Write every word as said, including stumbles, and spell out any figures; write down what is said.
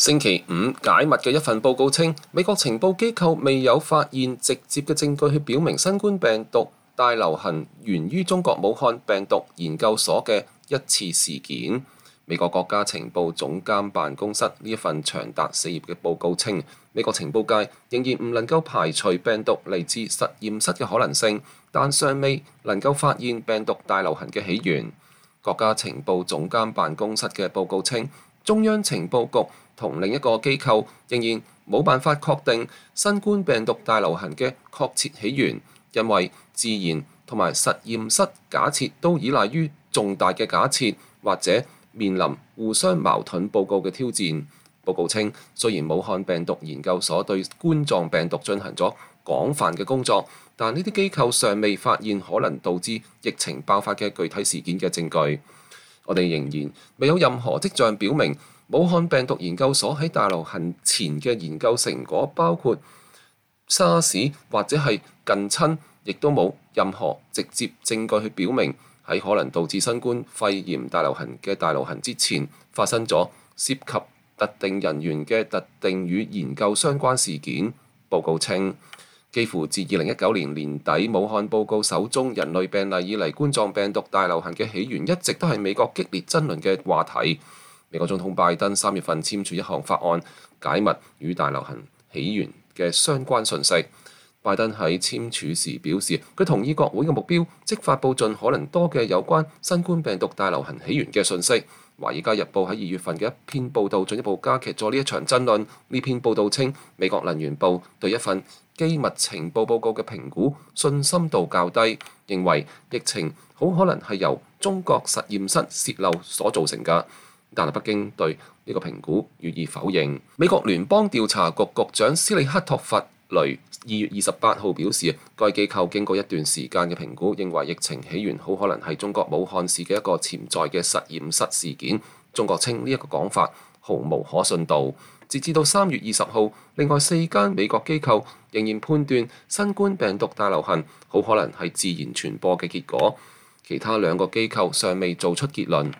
星期五解密嘅一份報告稱，美國情報機構未有發現直接嘅證據去表明新冠病毒大流行源於中國武漢病毒研究所嘅一次事件。美國國家情報總監辦公室呢一份長達四頁嘅報告稱，美國情報界仍然唔能夠排除病毒嚟自實驗室嘅可能性，但尚未能夠發現病毒大流行嘅起源。國家情報總監辦公室嘅報告稱，中央情報局同另一個機構仍然冇辦法確定新冠病毒大流行嘅確切起源，因為自然同埋實驗室假設都依賴於重大嘅假設，或者面臨互相矛盾報告嘅挑戰。報告稱，雖然武漢病毒研究所對冠狀病毒進行咗廣泛嘅工作，但呢啲機構尚未發現可能導致疫情爆發嘅具體事件嘅證據。我哋仍然未有任何跡象表明武漢病毒研究所喺大流行前嘅研究成果，包括沙士或者係近親，亦都冇任何直接證據去表明喺可能導致新冠肺炎大流行嘅大流行之前發生咗涉及特定人員嘅特定與研究相關事件。報告稱，幾乎自二零一九年年底武漢報告首宗人類病例以嚟，冠狀病毒大流行嘅起源一直都係美國激烈爭論嘅話題。美國總統拜登三月份簽署一項法案，解密與大流行起源嘅相關訊息。拜登喺簽署時表示，佢同意國會嘅目標，即發佈盡可能多嘅有關新冠病毒大流行起源嘅訊息。華爾街日報喺二月份嘅一篇報導進一步加劇咗呢一場爭論。呢篇報導稱，美國能源部對一份機密情報報告嘅評估信心度較低，認為疫情好可能係由中國實驗室洩漏所造成嘅。但係北京對呢個評估予以否認。美國聯邦調查局局長斯里克托弗雷二月二十八號表示，該機構經過一段時間嘅評估，認為疫情起源好可能係中國武漢市嘅一個潛在嘅實驗室事件。中國稱呢一個講法毫無可信度。截至到三月二十號，另外四間美國機構仍然判斷新冠病毒大流行好可能係自然傳播嘅結果，其他兩個機構尚未做出結論。